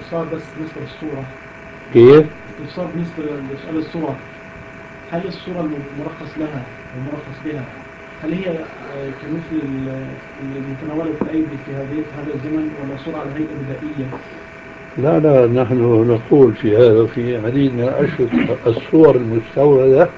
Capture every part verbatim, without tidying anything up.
استفسار بس بالنسبة للصورة. كيف؟ استفسار بالنسبة لسؤال الصورة، هل الصورة المرخص لها والمرخص بها هل هي آه، كمثل ال- المتناولة الأيدي في هذه في هذا الزمن، ولا صورة على هيئة بدائية؟ لا لا، نحن نقول في هذا في عديد من الأشرطة الصور المستوردة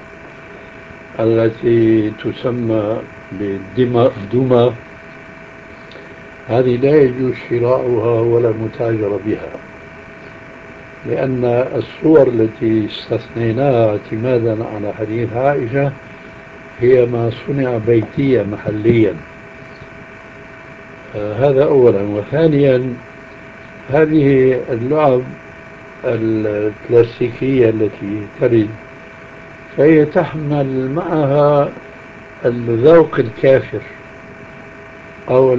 التي تسمى بالدمى الدمى، هذه لا يجوز شراؤها ولا متاجرة بها، لأن الصور التي استثنيناها اعتمادا على حديث عائشة هي ما صنع بيتيا محليا. آه هذا أولا. وثانيا، هذه اللعب الكلاسيكية التي ترد فهي تحمل معها الذوق الكافر أو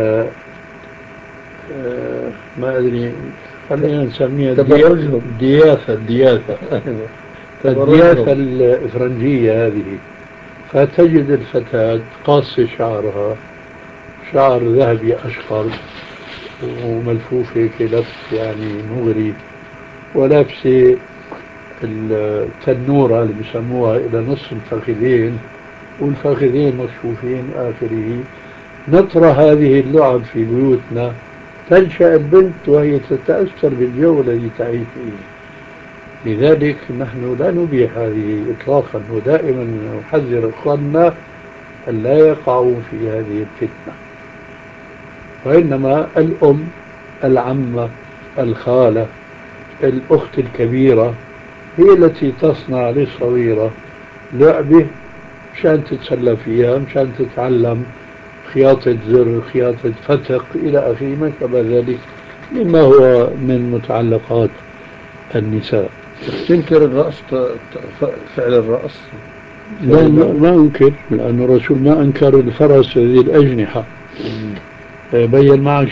آه، ما أدري، خلينا نسميها تبرجهم. الدياثة الدياثة الدياثة تبرجهم. الإفرنجية هذه. فتجد الفتاة قاصة شعرها شعر ذهبي أشقر وملفوف هيك لف يعني مغري، ولابسة التنورة اللي بسموها إلى نصف الفخذين، والفخذين مكشوفين آخره. نطرح هذه اللعب في بيوتنا، تنشأ البنت وهي تتأثر بالجو الذي تعيش فيه. لذلك نحن لا نبيح هذه إطلاقا، ودائما نحذر إخواننا أن لا يقعوا في هذه الفتنة. وإنما الأم، العمة، الخالة، الأخت الكبيرة هي التي تصنع للصغيرة لعبة مشان تتسلى فيها، مشان تتعلم خياطة زر، خياطة فتق، إلى آخره ما شابه ذلك مما هو من متعلقات النساء. تنكر الرأس، ت- ت- فعل الرأس. لا ما, ما أنكر، لأن الرسول ما أنكر الفرس ذي الأجنحة، بين معه